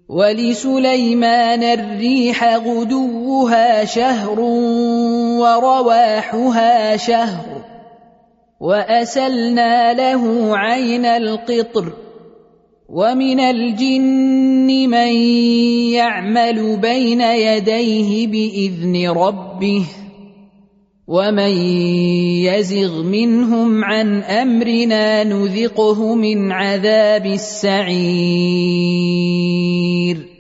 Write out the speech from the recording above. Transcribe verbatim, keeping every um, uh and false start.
وَلِسُلَيْمَانَ الرِّيحَ غُدُوُّهَا شَهْرٌ وَرَوَاحُهَا شَهْرٌ وَأَسَلْنَا لَهُ عَيْنَ الْقِطْرِ وَمِنَ الْجِنِّ مَن يَعْمَلُ بَيْنَ يَدَيْهِ بِإِذْنِ رَبِّهِ وَمَن يَزِغْ مِنْهُمْ عَنْ أَمْرِنَا نُذِقْهُ مِنْ عَذَابِ السَّعِيرِ.